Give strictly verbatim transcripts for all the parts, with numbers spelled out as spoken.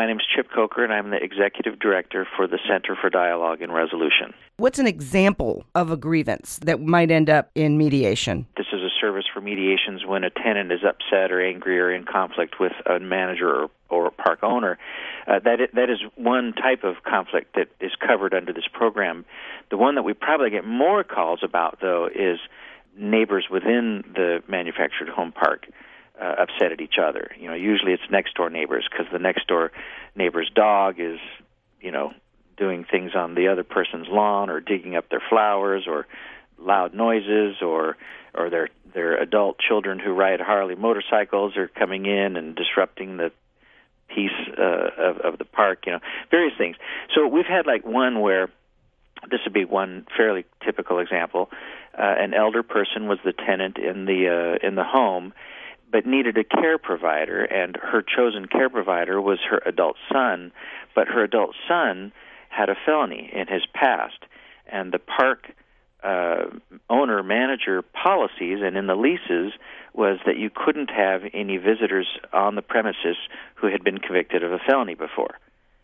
my name is Chip Coker, and I'm the Executive Director for the Center for Dialogue and Resolution. What's an example of a grievance that might end up in mediation? This is a service for mediations when a tenant is upset or angry or in conflict with a manager or, or a park owner. Uh, that is, that is one type of conflict that is covered under this program. The one that we probably get more calls about, though, is neighbors within the manufactured home park uh, upset at each other. You know, usually it's next-door neighbors because the next-door neighbor's dog is, you know, doing things on the other person's lawn or digging up their flowers or loud noises or or their their adult children who ride Harley motorcycles are coming in and disrupting the peace uh, of, of the park, you know, various things. So we've had like one where, this would be one fairly typical example, uh, an elder person was the tenant in the uh, in the home but needed a care provider, and her chosen care provider was her adult son, but her adult son had a felony in his past, and the park uh, owner-manager policies and in the leases was that you couldn't have any visitors on the premises who had been convicted of a felony before.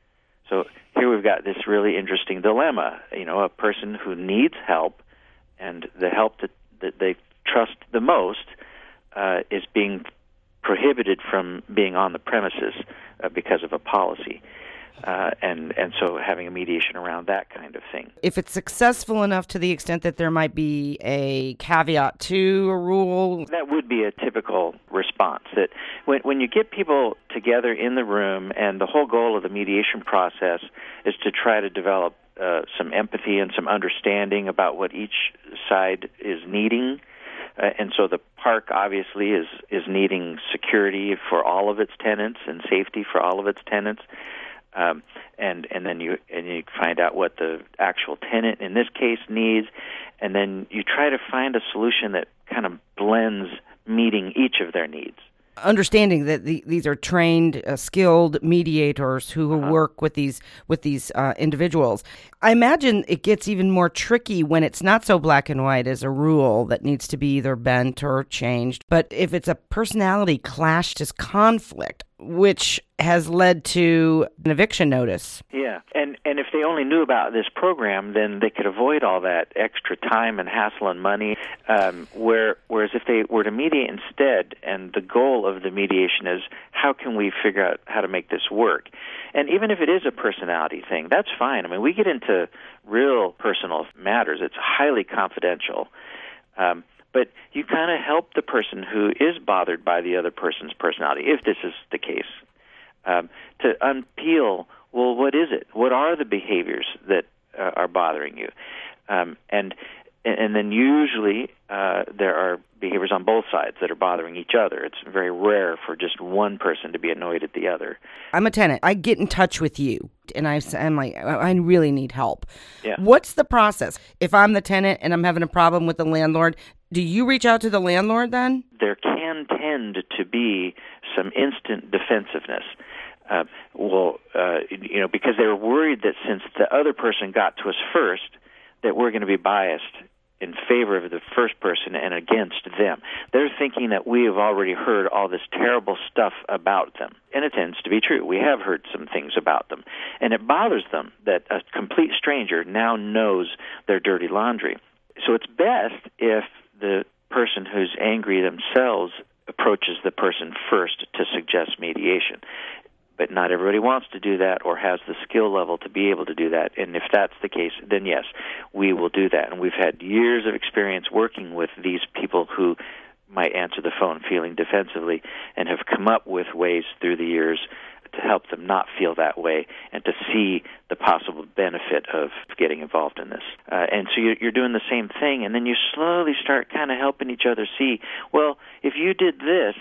So here we've got this really interesting dilemma, you know, a person who needs help, and the help that, that they trust the most uh, is being prohibited from being on the premises uh, because of a policy. Uh, and, and so having a mediation around that kind of thing. If it's successful enough to the extent that there might be a caveat to a rule? That would be a typical response. That when, when you get people together in the room, and the whole goal of the mediation process is to try to develop uh, some empathy and some understanding about what each side is needing. Uh, and so the park obviously is, is needing security for all of its tenants and safety for all of its tenants. Um, and and then you and you find out what the actual tenant in this case needs, and then you try to find a solution that kind of blends meeting each of their needs. Understanding that the, these are trained, uh, skilled mediators who Uh-huh. work with these with these uh, individuals. I imagine it gets even more tricky when it's not so black and white as a rule that needs to be either bent or changed. But if it's a personality clashed as conflict, which has led to an eviction notice. Yeah, and and if they only knew about this program, then they could avoid all that extra time and hassle and money. Um, where whereas if they were to mediate instead, and the goal of the mediation is how can we figure out how to make this work, and even if it is a personality thing, that's fine. I mean, we get into real personal matters; it's highly confidential. Um, But you kind of help the person who is bothered by the other person's personality, if this is the case, um, to unpeel, well, what is it? What are the behaviors that uh, are bothering you? Um, and and then usually uh, there are behaviors on both sides that are bothering each other. It's very rare for just one person to be annoyed at the other. I'm a tenant. I get in touch with you, and I, I'm like, I really need help. Yeah. What's the process? If I'm the tenant and I'm having a problem with the landlord, do you reach out to the landlord then? There can tend to be some instant defensiveness. Uh, well, uh, you know, because they were worried that since the other person got to us first, that we're going to be biased in favor of the first person and against them. They're thinking that we have already heard all this terrible stuff about them. And it tends to be true. We have heard some things about them. And it bothers them that a complete stranger now knows their dirty laundry. So it's best if the person who's angry themselves approaches the person first to suggest mediation. But not everybody wants to do that or has the skill level to be able to do that. And if that's the case, then yes, we will do that. And we've had years of experience working with these people who might answer the phone feeling defensively and have come up with ways through the years to help them not feel that way and to see the possible benefit of getting involved in this. Uh, and so you're, you're doing the same thing, and then you slowly start kind of helping each other see, well, if you did this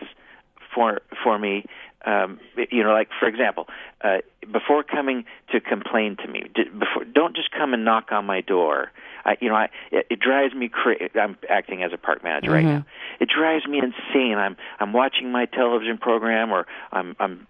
for for me, um, you know, like, for example, uh, before coming to complain to me, before, don't just come and knock on my door. I, you know, I, it, it drives me crazy. I'm acting as a park manager Mm-hmm. right now. It drives me insane. I'm I'm watching my television program, or I'm I'm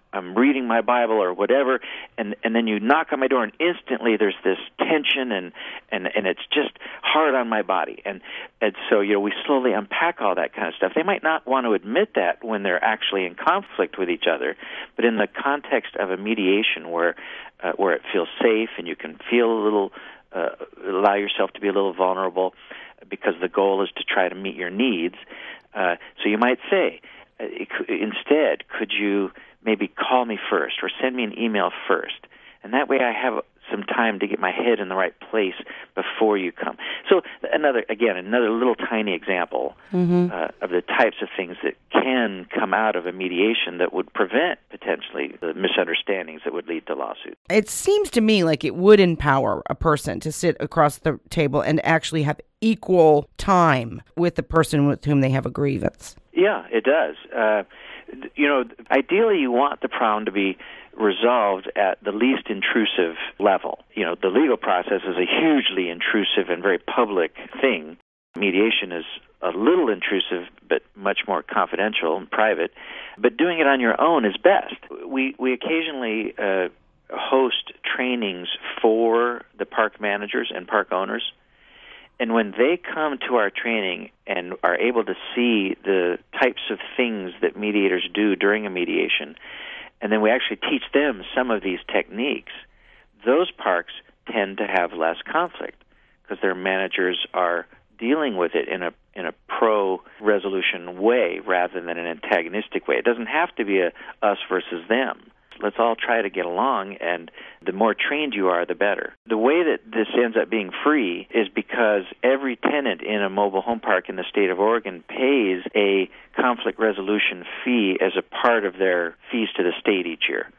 I'm reading my Bible or whatever, and and then you knock on my door, and instantly there's this tension, and and and it's just hard on my body. And and so, you know, we slowly unpack all that kind of stuff. They might not want to admit that when they're actually in conflict with each other, but in the context of a mediation where uh, where it feels safe and you can feel a little, uh, allow yourself to be a little vulnerable, because the goal is to try to meet your needs. Uh, so you might say, uh, instead, could you maybe call me first or send me an email first? And that way I have some time to get my head in the right place before you come. So another, again, another little tiny example mm-hmm. uh, of the types of things that can come out of a mediation that would prevent potentially the misunderstandings that would lead to lawsuits. It seems to me like it would empower a person to sit across the table and actually have equal time with the person with whom they have a grievance. Yeah, it does. Uh, you know, ideally you want the problem to be resolved at the least intrusive level. You know, the legal process is a hugely intrusive and very public thing. Mediation is a little intrusive, but much more confidential and private. But doing it on your own is best. We we occasionally uh, host trainings for the park managers and park owners. And when they come to our training and are able to see the types of things that mediators do during a mediation, and then we actually teach them some of these techniques, those parks tend to have less conflict because their managers are dealing with it in a in a pro-resolution way rather than an antagonistic way. It doesn't have to be a us versus them. Let's all try to get along, and the more trained you are, the better. The way that this ends up being free is because every tenant in a mobile home park in the state of Oregon pays a conflict resolution fee as a part of their fees to the state each year.